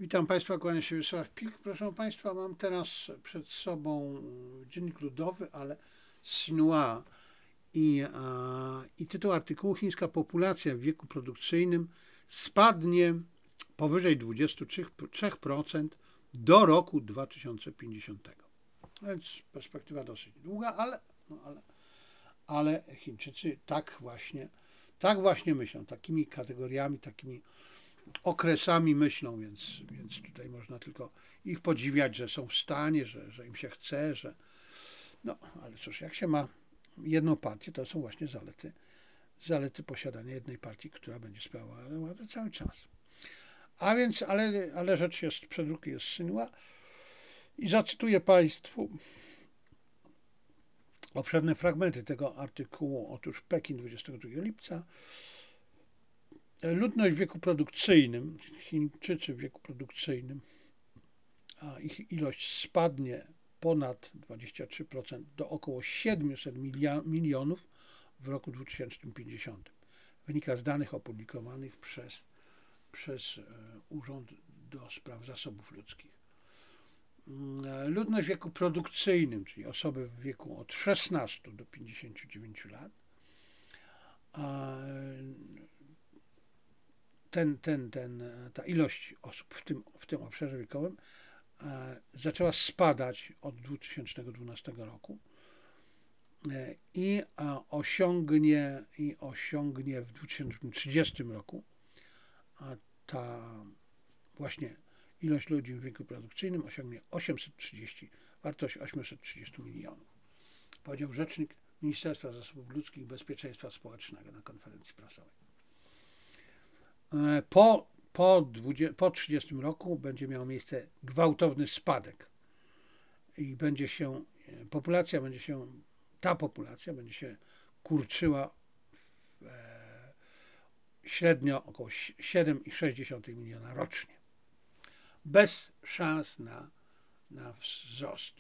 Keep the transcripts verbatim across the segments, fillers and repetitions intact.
Witam Państwa, kłania się Wiesław Pik. Proszę Państwa, mam teraz przed sobą Dziennik Ludowy, ale Xinhua i, i tytuł artykułu: chińska populacja w wieku produkcyjnym spadnie powyżej dwudziestu trzech procent do roku dwa tysiące pięćdziesiątego. Więc perspektywa dosyć długa, ale, no ale, ale Chińczycy tak właśnie, tak właśnie myślą, takimi kategoriami, takimi okresami myślą, więc, więc tutaj można tylko ich podziwiać, że są w stanie, że, że im się chce, że no, ale cóż, jak się ma jedną partię, to są właśnie zalety, zalety posiadania jednej partii, która będzie sprawowała władzę cały czas. A więc, ale, ale rzecz jest, przedruk jest Xinhua i zacytuję Państwu obszerne fragmenty tego artykułu. Otóż Pekin, dwudziestego drugiego lipca. Ludność w wieku produkcyjnym, Chińczycy w wieku produkcyjnym, a ich ilość spadnie ponad dwadzieścia trzy procent do około siedmiuset milionów w roku dwa tysiące pięćdziesiątym. Wynika z danych opublikowanych przez, przez Urząd do Spraw Zasobów Ludzkich. Ludność w wieku produkcyjnym, czyli osoby w wieku od szesnastu do pięćdziesięciu dziewięciu lat, ten, ten, ten, ta ilość osób w tym, w tym obszarze wiekowym zaczęła spadać od dwa tysiące dwunastego roku i osiągnie, i osiągnie w dwa tysiące trzydziestym roku ta właśnie ilość ludzi w wieku produkcyjnym osiągnie osiemset trzydzieści, wartość osiemset trzydzieści milionów. Powiedział rzecznik Ministerstwa Zasobów Ludzkich i Bezpieczeństwa Społecznego na konferencji prasowej. Po, po, po trzydziestym roku będzie miał miejsce gwałtowny spadek i będzie się, populacja będzie się, ta populacja będzie się kurczyła w, e, średnio około siedem przecinek sześć miliona rocznie. Bez szans na, na wzrost.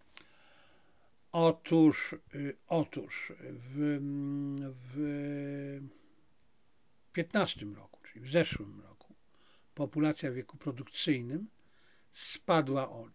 Otóż, otóż w, w piętnastym roku, czyli w zeszłym roku, populacja w wieku produkcyjnym spadła o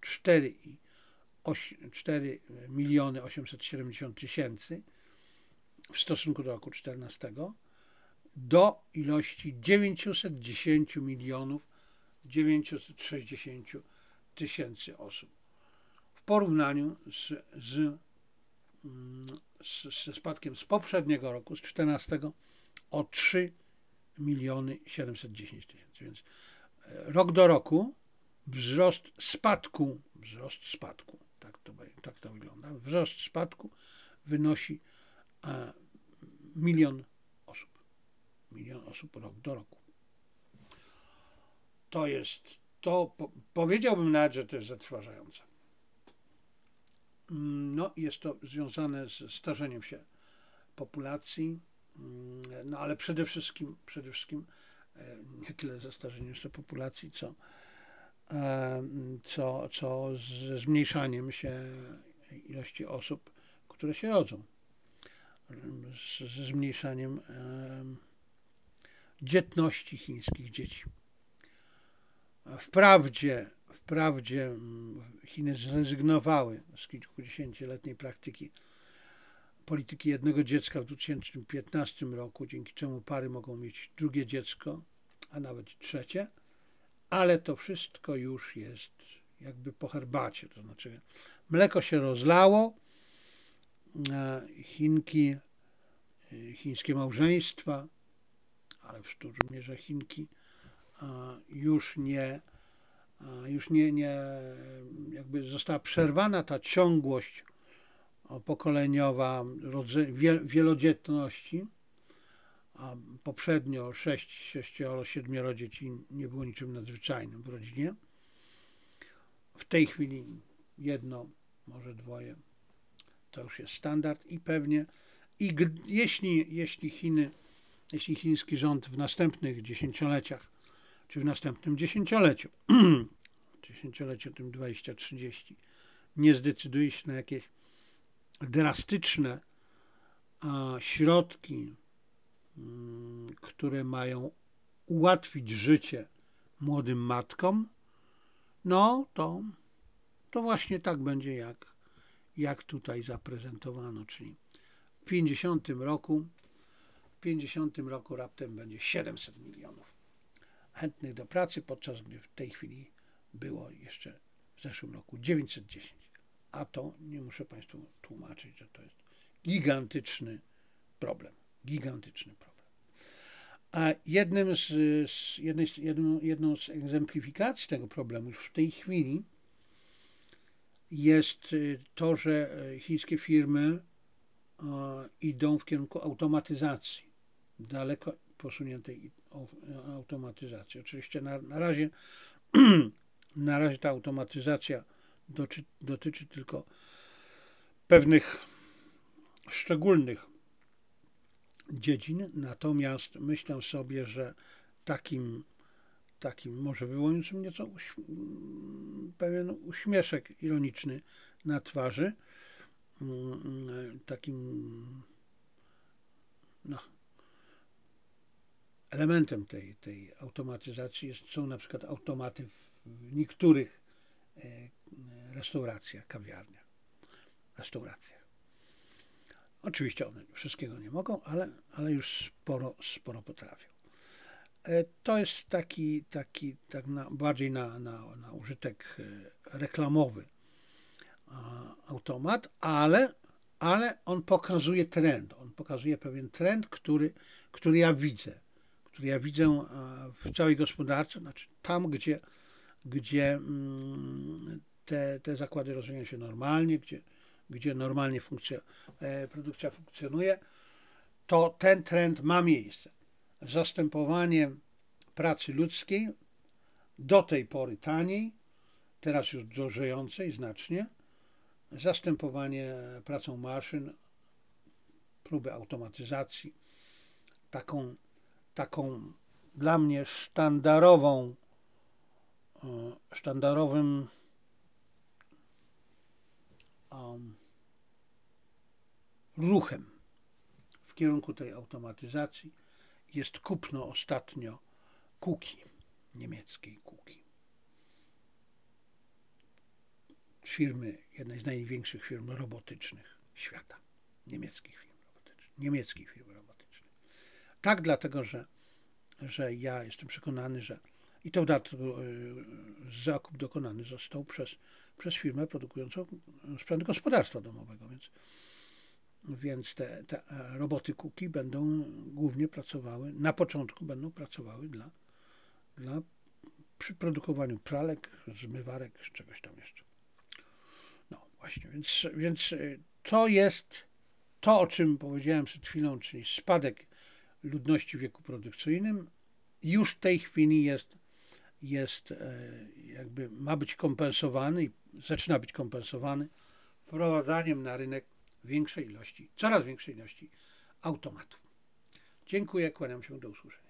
cztery miliony osiemset siedemdziesiąt tysięcy w stosunku do roku czternastego do ilości dziewięćset dziesięć milionów dziewięćset sześćdziesiąt tysięcy osób. W porównaniu z, z, z, ze spadkiem z poprzedniego roku, z czternastego, o trzy miliony siedemset dziesięć tysięcy. Więc rok do roku wzrost spadku, wzrost spadku, tak to, tak to wygląda, wzrost spadku wynosi e, milion osób. Milion osób rok do roku. To jest, to po, powiedziałbym nawet, że to jest zatrważające. No, jest to związane z starzeniem się populacji, no ale przede wszystkim, przede wszystkim nie tyle ze starzeniem się populacji, co, co, co ze zmniejszaniem się ilości osób, które się rodzą, ze zmniejszaniem dzietności chińskich dzieci. Wprawdzie, wprawdzie Chiny zrezygnowały z kilkudziesięcioletniej praktyki polityki jednego dziecka w dwa tysiące piętnastym roku, dzięki czemu pary mogą mieć drugie dziecko, a nawet trzecie, ale to wszystko już jest jakby po herbacie, to znaczy mleko się rozlało, Chinki, chińskie małżeństwa, ale w dużej mierze Chinki już nie, już nie, nie, jakby została przerwana ta ciągłość pokoleniowa wielodzietności, a poprzednio sześć, sześcioro, siedmioro dzieci nie było niczym nadzwyczajnym w rodzinie. W tej chwili jedno, może dwoje, to już jest standard i pewnie, i jeśli, jeśli Chiny, jeśli chiński rząd w następnych dziesięcioleciach, czy w następnym dziesięcioleciu, dziesięcioleciu tym dwadzieścia trzydzieści, nie zdecyduje się na jakieś drastyczne a, środki, które mają ułatwić życie młodym matkom, No to, to właśnie tak będzie, jak, jak tutaj zaprezentowano, czyli w pięćdziesiątym roku, w pięćdziesiątym roku raptem będzie siedemset milionów chętnych do pracy, podczas gdy w tej chwili było jeszcze w zeszłym roku dziewięćset dziesięć. A to nie muszę Państwu tłumaczyć, że to jest gigantyczny problem. Gigantyczny problem. A jednym z, z, jednej, jedną, jedną z egzemplifikacji tego problemu już w tej chwili jest to, że chińskie firmy idą w kierunku automatyzacji, daleko posuniętej automatyzacji. Oczywiście na, na razie na razie ta automatyzacja dotyczy, dotyczy tylko pewnych szczególnych dziedzin, natomiast myślę sobie, że takim, takim może wywołującym nieco uś, pewien uśmieszek ironiczny na twarzy, takim no, elementem tej, tej automatyzacji jest, są na przykład automaty w niektórych restauracjach, kawiarniach, restauracjach. Oczywiście one wszystkiego nie mogą, ale, ale już sporo, sporo potrafią. To jest taki, taki tak na, bardziej na, na, na użytek reklamowy automat, ale, ale on pokazuje trend. On pokazuje pewien trend, który, który ja widzę. Który ja widzę w całej gospodarce, znaczy tam, gdzie, gdzie te, te zakłady rozwijają się normalnie, gdzie, gdzie normalnie funkcja, produkcja funkcjonuje, to ten trend ma miejsce. Zastępowanie pracy ludzkiej, do tej pory taniej, teraz już drożejącej znacznie, zastępowanie pracą maszyn, próby automatyzacji, taką, taką dla mnie sztandarową, sztandarowym um, ruchem w kierunku tej automatyzacji jest kupno ostatnio Kuki, niemieckiej Kuki. Firmy, jednej z największych firm robotycznych świata. Niemieckich firm robotycznych. Niemieckich firm robotycznych. Tak dlatego, że, że ja jestem przekonany, że i to dlatego zakup dokonany został przez, przez firmę produkującą sprzęt gospodarstwa domowego, więc, więc te, te roboty Kuki będą głównie pracowały, na początku będą pracowały dla, dla przy produkowaniu pralek, zmywarek, czegoś tam jeszcze. No właśnie, więc, więc to jest to, o czym powiedziałem przed chwilą, czyli spadek ludności w wieku produkcyjnym, już w tej chwili jest, jest jakby ma być kompensowany i zaczyna być kompensowany wprowadzaniem na rynek większej ilości, coraz większej ilości automatów. Dziękuję, kłaniam się, do usłyszenia.